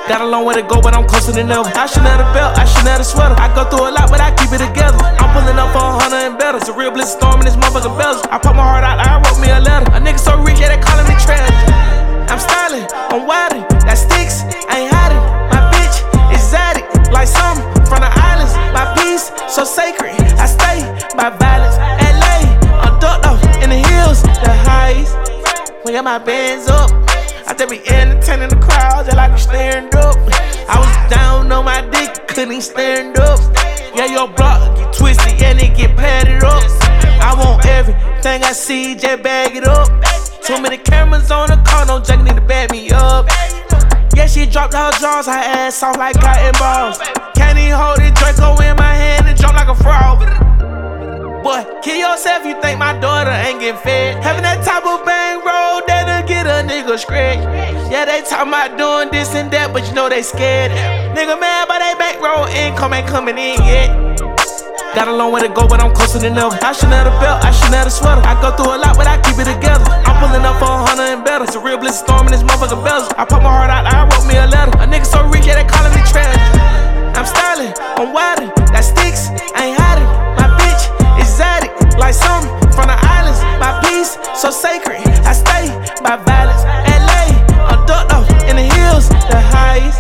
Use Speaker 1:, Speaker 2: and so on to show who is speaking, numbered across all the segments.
Speaker 1: Got a long way to go, but I'm closer than ever. I shouldn't have the belt, I shouldn't have the sweater. I go through a lot, but I keep it together. I'm pulling up for 100 and better. It's a real blizzard storm in this motherfucking bells. I put my heart out, I wrote me a letter. A nigga so rich, yeah, they calling me treasure. I'm styling, I'm wildin', got sticks, I ain't hiding. My bitch exotic, like something from the islands. My peace so sacred, I stay by violence. LA, I'm ducked off in the hills, the highs. We got my bands up, I just be entertaining the crowd, just like I'm staring up. I was down on my dick, couldn't stand up. Yeah, your block get twisted, and it get padded up. I want everything I see, just bag it up. Too many cameras on the car, no junk need to back me up. Yeah, she dropped her jaws, her ass off like cotton balls. Can't even hold it, Draco in my hand and jump like a frog. Boy, kill yourself, you think my daughter ain't getting fed. Having that type of bang roll, that'll get a nigga scratch. Yeah, they talking about doing this and that, but you know they scared. Nigga mad, but they bankroll income ain't coming in yet. Got a long way to go, but I'm closer than ever. I shouldn't have the belt, I shouldn't have the sweater. I go through a lot, but I keep it together. I'm pulling up for 100 and better. It's a real blizzard storm in this motherfucking bells. I put my heart out, I wrote me a letter. A nigga so rich, yeah, they calling me treasure. I'm styling, I'm wildin', got sticks, I ain't hiding. My bitch exotic, like something from the islands. My peace so sacred, I stay by violence. LA, I'm ducked off in the hills, the highs.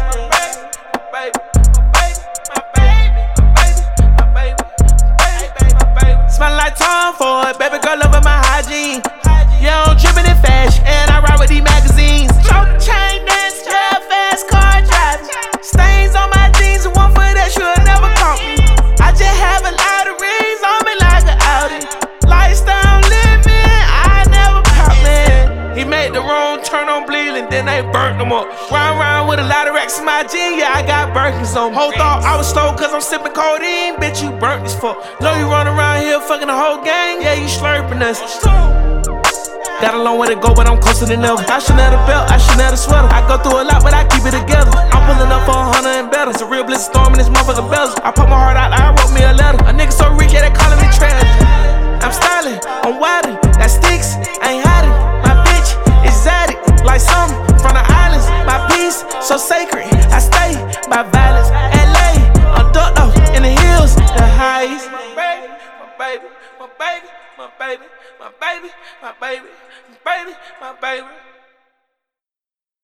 Speaker 1: Smell like Tom Ford, baby girl loving my hygiene. Yeah, I'm drippin' in fashion, and I ride with these magazines. Choke chain dance, yeah, fast car driving. Stains on my jeans, and one for that you'll never caught me. I just have a lot of rings on me like an Audi. Lifestyle living, I never pop, man. He made the wrong turn on bleeding, then they burnt them up. Round with a lot of racks in my jeans, yeah, I got Birkins on. Whole thought I was slow cause I'm sipping codeine, bitch, you burnt as fuck. Know you run around here fucking the whole gang, yeah, you slurping us. Got a long way to go, but I'm closer than ever. I shouldn't have the belt, I shouldn't have the sweater. I go through a lot, but I keep it together. I'm pulling up for 100 and better. It's a real blizzard storm in this motherfucking bells. I put my heart out, I wrote me a letter. A nigga so rich, yeah, they calling me treasure. I'm styling, I'm wildin', got sticks, I ain't hiding. My bitch exotic, like something from the islands. My peace so sacred, I stay by violence. LA, I'm ducked off in the hills, the highs. My baby, my baby, my baby, my baby, my baby, my baby, my baby, my baby.